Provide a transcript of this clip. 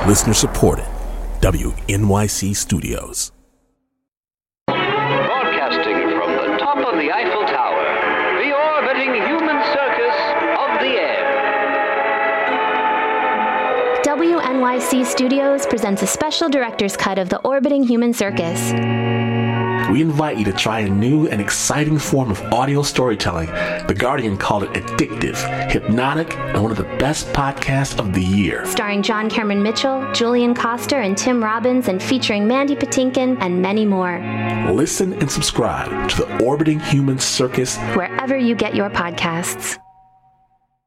Listener supported. WNYC Studios. Broadcasting from the top of the Eiffel Tower, the orbiting human circus of the air. WNYC Studios presents a special director's cut of The Orbiting Human Circus. We invite you to try a new and exciting form of audio storytelling. The Guardian called it addictive, hypnotic, and one of the best podcasts of the year. Starring John Cameron Mitchell, Julian Coster, and Tim Robbins, and featuring Mandy Patinkin and many more. Listen and subscribe to The Orbiting Human Circus wherever you get your podcasts.